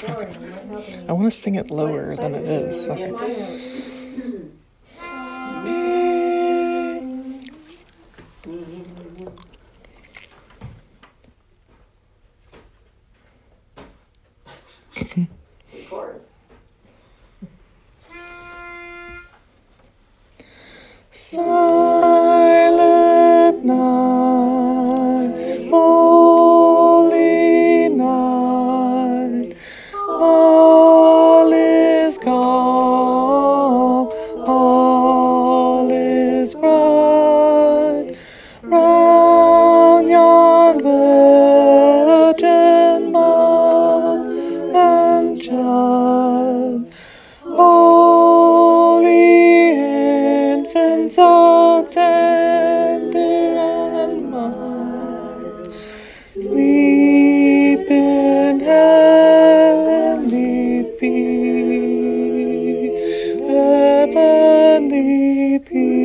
I want to sing it lower than it is. Okay. Record. Silent night, holy night, all is calm, all is bright, round yon virgin mother and child, holy infant, so tender and mild, sleep in heavenly peace, heavenly peace.